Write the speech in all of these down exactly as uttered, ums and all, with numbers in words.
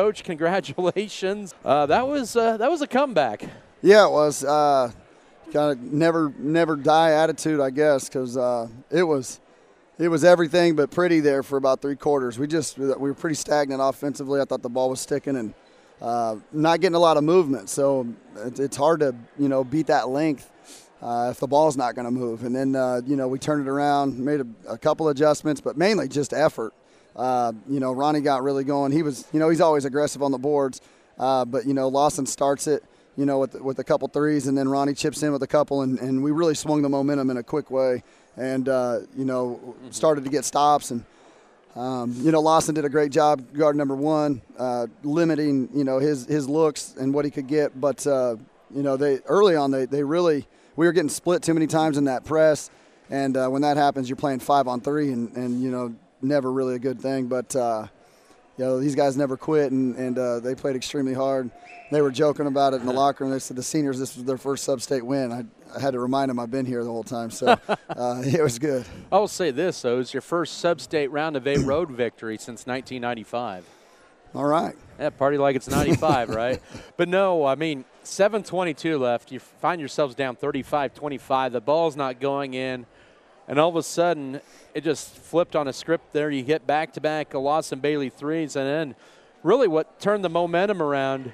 Coach, congratulations. Uh, that was uh, that was a comeback. Yeah, it was. Uh, kind of never never die attitude, I guess, because uh, it was it was everything but pretty there for about three quarters. We just we were pretty stagnant offensively. I thought the ball was sticking and uh, not getting a lot of movement. So it, it's hard to you know beat that length uh, if the ball's not going to move. And then uh, you know we turned it around, made a, a couple adjustments, but mainly just effort. Uh, you know Ronnie got really going. He was you know he's always aggressive on the boards, uh, but you know Lawson starts it. You know, with with a couple threes, and then Ronnie chips in with a couple, and, and we really swung the momentum in a quick way, and uh, you know, started to get stops, and um, you know, Lawson did a great job, guard number one, uh, limiting you know his his looks and what he could get, but uh, you know, they early on they they really we were getting split too many times in that press, and uh, when that happens, you're playing five on three, and and you know, never really a good thing, but uh, you know, these guys never quit, and and uh, they played extremely hard. They were joking about it in the locker room. They said the seniors, this was their first sub-state win. I, I had to remind them I've been here the whole time, so uh, it was good. I will say this, though. It was your first sub-state round of eight road victory since nineteen ninety-five. All right. Yeah, party like it's ninety-five, right? But, no, I mean, seven twenty-two left. You find yourselves down thirty-five twenty-five. The ball's not going in. And all of a sudden, it just flipped on a script there. You hit back-to-back Lawson Bailey threes. And then really what turned the momentum around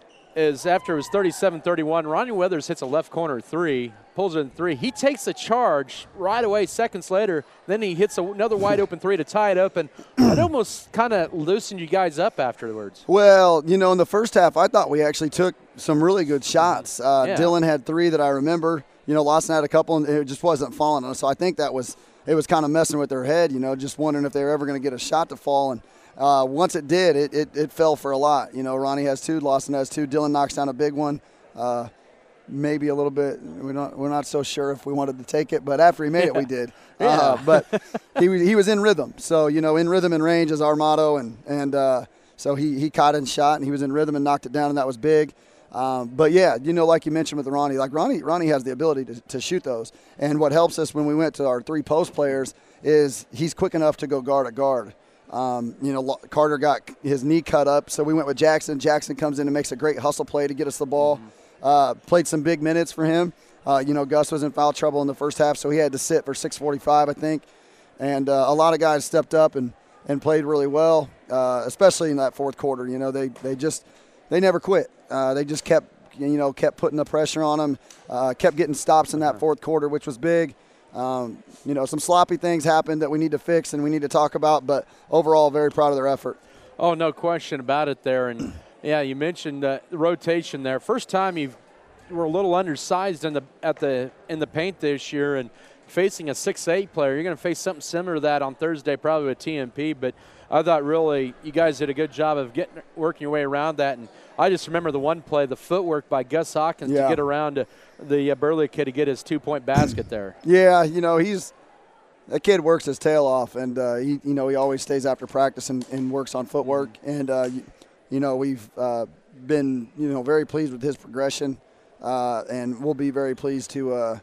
is after it was thirty-seven thirty-one, Ronnie Weathers hits a left corner three, pulls it in three. He takes a charge right away seconds later. Then he hits another wide open three to tie it up. And it almost kind of loosened you guys up afterwards. Well, you know, in the first half, I thought we actually took some really good shots. Uh, yeah. Dylan had three that I remember. You know, Lawson had a couple, and it just wasn't falling on us. So I think that was it was kind of messing with their head, you know, just wondering if they were ever going to get a shot to fall. And Uh, once it did, it, it it fell for a lot. You know, Ronnie has two, Lawson has two. Dylan knocks down a big one. Uh, maybe a little bit. We're not we're not so sure if we wanted to take it, but after he made yeah. it, we did. Yeah. Uh, but he was he was in rhythm. So you know, in rhythm and range is our motto, and and uh, so he he caught and shot, and he was in rhythm and knocked it down, and that was big. Um, but yeah, you know, like you mentioned with Ronnie, like Ronnie Ronnie has the ability to, to shoot those, and what helps us when we went to our three post players is he's quick enough to go guard a guard. Um, you know, Carter got his knee cut up, so we went with Jackson. Jackson comes in and makes a great hustle play to get us the ball. Mm-hmm. Uh, played some big minutes for him. Uh, you know, Gus was in foul trouble in the first half, so he had to sit for six forty-five, I think. And uh, a lot of guys stepped up and, and played really well, uh, especially in that fourth quarter. You know, they, they just they never quit. Uh, they just kept you know kept putting the pressure on them, uh, kept getting stops in that fourth quarter, which was big. Um, you know, some sloppy things happened that we need to fix and we need to talk about, but overall, very proud of their effort. Oh, no question about it there. And, yeah, you mentioned uh, the rotation there. First time you were a little undersized in the at the in the paint this year, and facing a six eight player. You're going to face something similar to that on Thursday, probably with T M P, but I thought really you guys did a good job of getting working your way around that. And I just remember the one play, the footwork by Gus Hawkins yeah. to get around to the uh, Burley kid to get his two-point basket there. Yeah, you know, he's that kid works his tail off, and uh, he, you know, he always stays after practice and, and works on footwork. And uh, you, you know, we've uh, been, you know, very pleased with his progression, uh, and we'll be very pleased to uh,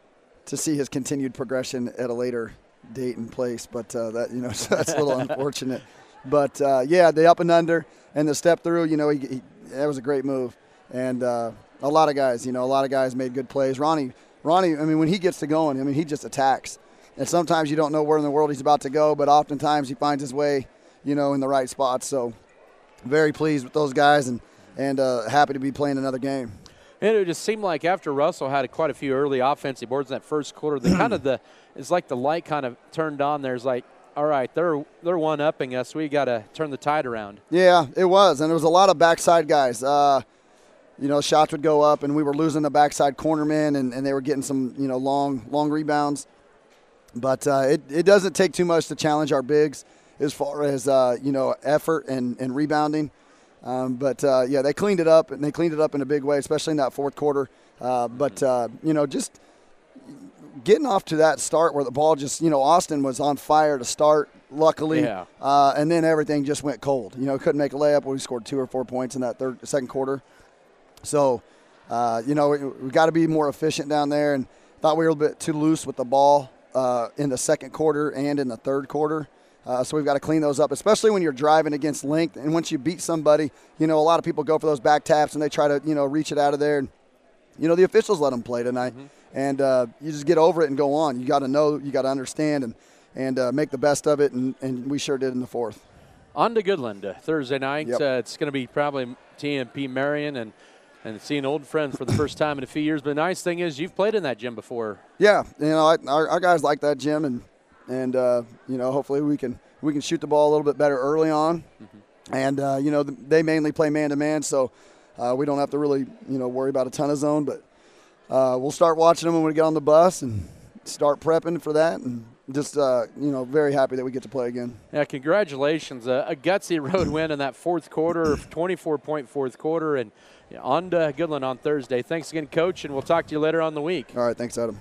to see his continued progression at a later date and place. But uh, that, you know, that's a little unfortunate. But uh, yeah, the up and under and the step through, you know, he, he that was a great move, and uh, a lot of guys, you know, a lot of guys made good plays. Ronnie, Ronnie, I mean, when he gets to going, I mean, he just attacks. And sometimes you don't know where in the world he's about to go, but oftentimes he finds his way, you know, in the right spots. So very pleased with those guys and, and uh, happy to be playing another game. And it just seemed like after Russell had quite a few early offensive boards in that first quarter, the kind of the it's like the light kind of turned on. There's like, all right, they're they're one-upping us. We got to turn the tide around. Yeah, it was. And there was a lot of backside guys. Uh, you know, shots would go up, and we were losing the backside cornermen, and, and they were getting some, you know, long, long rebounds. But uh, it, it doesn't take too much to challenge our bigs as far as, uh, you know, effort and, and rebounding. Um, but, uh, yeah, they cleaned it up, and they cleaned it up in a big way, especially in that fourth quarter. Uh, but, uh, you know, just getting off to that start where the ball just, you know, Austin was on fire to start, luckily. Yeah. Uh, and then everything just went cold. You know, couldn't make a layup. We scored two or four points in that third, second quarter. So, uh, you know, we, we got to be more efficient down there, and thought we were a little bit too loose with the ball. Uh, in the second quarter and in the third quarter. Uh, so we've got to clean those up, especially when you're driving against length. And once you beat somebody, you know, a lot of people go for those back taps and they try to, you know, reach it out of there. And, you know, the officials let them play tonight. Mm-hmm. And uh, you just get over it and go on. You got to know, you got to understand and, and uh, make the best of it. And, and we sure did in the fourth. On to Goodland uh, Thursday night. Yep. Uh, it's going to be probably T M P Marion and, and seeing old friends for the first time in a few years. But the nice thing is you've played in that gym before. Yeah. You know, I, our, our guys like that gym. And, and uh, you know, hopefully we can – we can shoot the ball a little bit better early on. Mm-hmm. And, uh, you know, they mainly play man-to-man, so uh, we don't have to really, you know, worry about a ton of zone. But uh, we'll start watching them when we get on the bus and start prepping for that. And just, uh, you know, very happy that we get to play again. Yeah, congratulations. Uh, a gutsy road win in that fourth quarter, twenty-four point fourth quarter. And yeah, on to Goodland on Thursday. Thanks again, Coach, and we'll talk to you later on the week. All right, thanks, Adam.